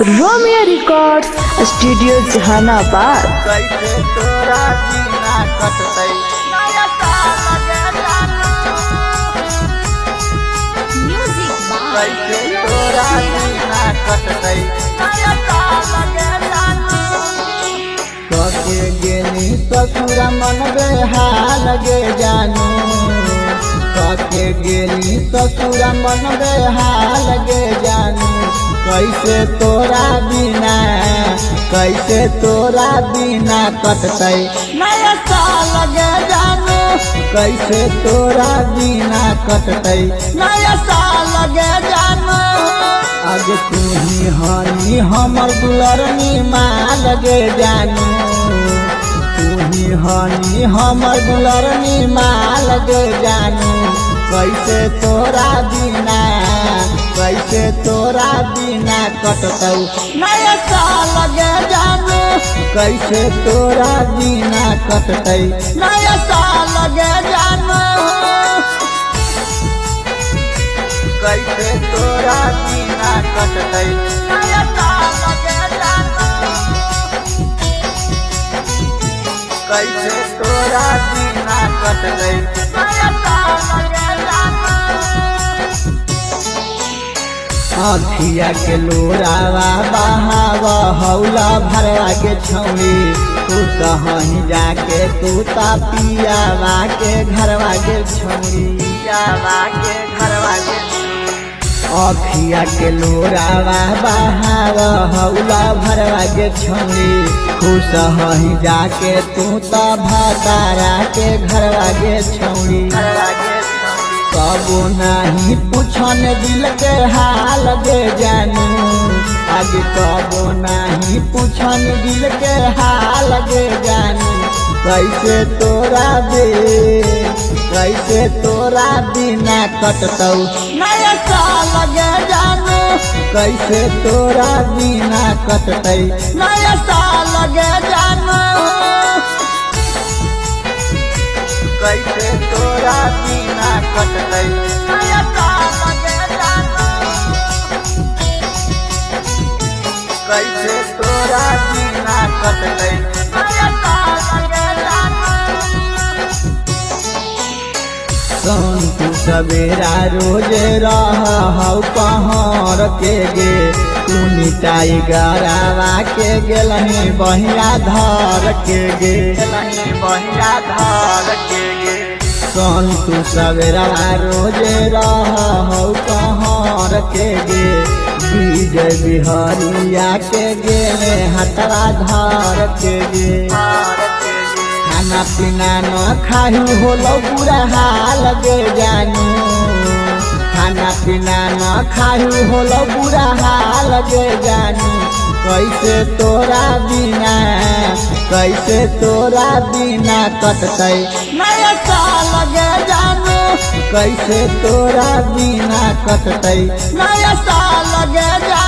Romeo records studio Jehanabad. कैसे तोरा जीना कटतै नया साल लगे जानू म्यूजिक बाय कैसे तोरा जीना कटतै नया साल लगे जानू कके गेली ससुर मन बेहाल गे जानू कके गेली ससुर मन बेहाल गे जानू कैसे तोरा बिना कटतै नया साल गे जानू कैसे तोरा बिना कटतै नया साल गे जानू आज तू ही हानि हमर दुलरनी माल गे जानू तू ही हानि हमर दुलरनी माल गे जानू कैसे तोरा बिना कटतै नया साल गे जानू कैसे तोरा बिना कटतै नया साल गे जानू कैसे तोरा बिना कटतै नया साल गे जानू कैसे तोरा बिना कटतै नया साल गे जानू अखिया के लोरावा बहावा हौला भरवा के छौड़ी तू कहीं जाके तू ता पियावा के घरवा के छौड़ी पियावा के घरवा के अखिया के लोरावा बहावा हौला भरवा के छौड़ी खुश हहीं जाके तू ता भतारा के घरवा के छौड़ी कबो नहीं पूछन दिल के हाल गे जानू आगे कबो नहीं पूछन दिल के हाल गे जानू कैसे तोरा बिना कटतौ नया साल गे जानू कैसे तोरा बिना कटतै नया साल गे जानू कैसे तोरा बिना कटतै नया साल गे जानू कैसे तोरा बिना कटतै नया साल गे जानू संतु सवेरा रोज रहौ कहर के गे तू मिटाई गरावा के गेलही बहिया धर के गे संतु सवेरा रोज रहौ कहर के गे विजय बिहारिया के गेले हतरा धर के गे खाना पीना न खाहू होलो बुरा हाल गे जानू खाना पीना न खाहू होलो बुरा हाल गे जानू कैसे तोरा बिना कटतै नया साल गे जानू कैसे तोरा बिना कटतै नया साल गे जानू।